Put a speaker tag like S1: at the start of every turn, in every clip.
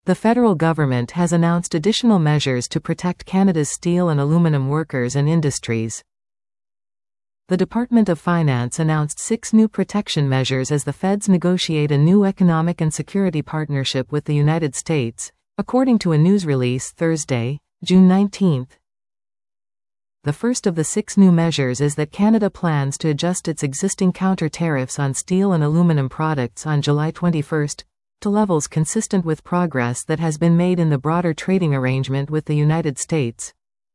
S1: The federal government has announced additional measures to protect Canada's steel and aluminum workers and industries. The Department of Finance announced 6 new protection measures as the feds negotiate a new economic and security partnership with the United States, according to a news release Thursday, June 19. The first of the 6 new measures is that Canada plans to adjust its existing counter-tariffs on steel and aluminum products on July 21 to levels consistent with progress that has been made in the broader trading arrangement with the United States.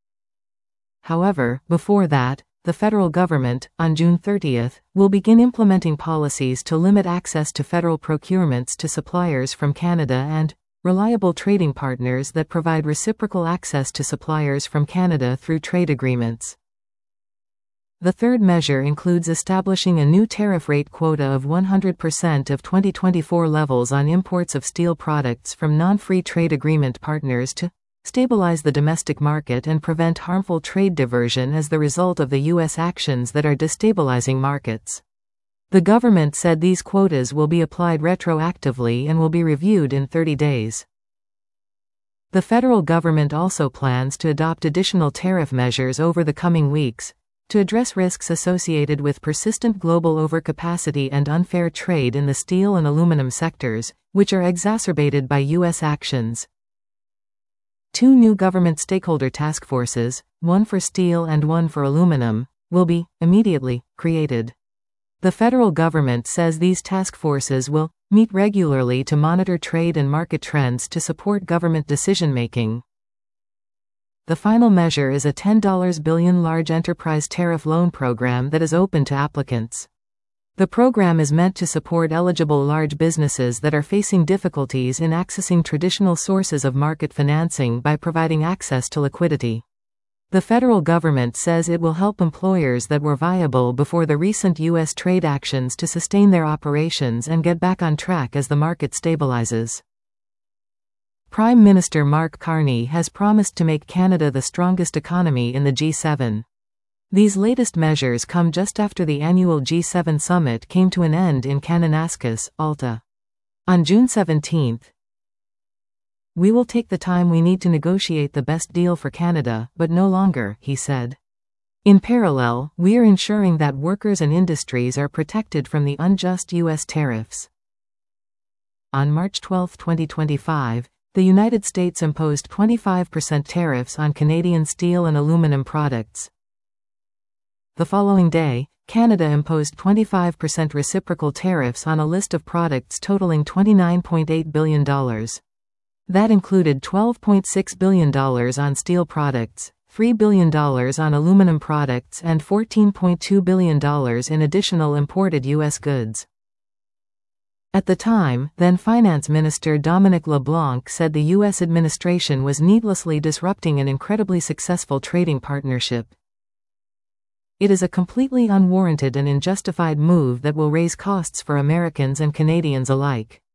S1: However, before that, the federal government, on June 30, will begin implementing policies to limit access to federal procurements to suppliers from Canada and reliable trading partners that provide reciprocal access to suppliers from Canada through trade agreements. The third measure includes establishing a new tariff rate quota of 100% of 2024 levels on imports of steel products from non-free trade agreement partners to stabilize the domestic market and prevent harmful trade diversion as the result of the U.S. actions that are destabilizing markets. The government said these quotas will be applied retroactively and will be reviewed in 30 days. The federal government also plans to adopt additional tariff measures over the coming weeks to address risks associated with persistent global overcapacity and unfair trade in the steel and aluminum sectors, which are exacerbated by U.S. actions. 2 new government stakeholder task forces, one for steel and one for aluminum, will be immediately created. The federal government says these task forces will meet regularly to monitor trade and market trends to support government decision-making. The final measure is a $10 billion large enterprise tariff loan program that is open to applicants. The program is meant to support eligible large businesses that are facing difficulties in accessing traditional sources of market financing by providing access to liquidity. The federal government says it will help employers that were viable before the recent U.S. trade actions to sustain their operations and get back on track as the market stabilizes. Prime Minister Mark Carney has promised to make Canada the strongest economy in the G7. These latest measures come just after the annual G7 summit came to an end in Kananaskis, Alta. On June 17, "We will take the time we need to negotiate the best deal for Canada, but no longer," he said. In parallel, we are ensuring that workers and industries are protected from the unjust U.S. tariffs. On March 12, 2025, the United States imposed 25% tariffs on Canadian steel and aluminum products. The following day, Canada imposed 25% reciprocal tariffs on a list of products totaling $29.8 billion. That included $12.6 billion on steel products, $3 billion on aluminum products and $14.2 billion in additional imported U.S. goods. At the time, then Finance Minister Dominic LeBlanc said the U.S. administration was needlessly disrupting an incredibly successful trading partnership. It is a completely unwarranted and unjustified move that will raise costs for Americans and Canadians alike.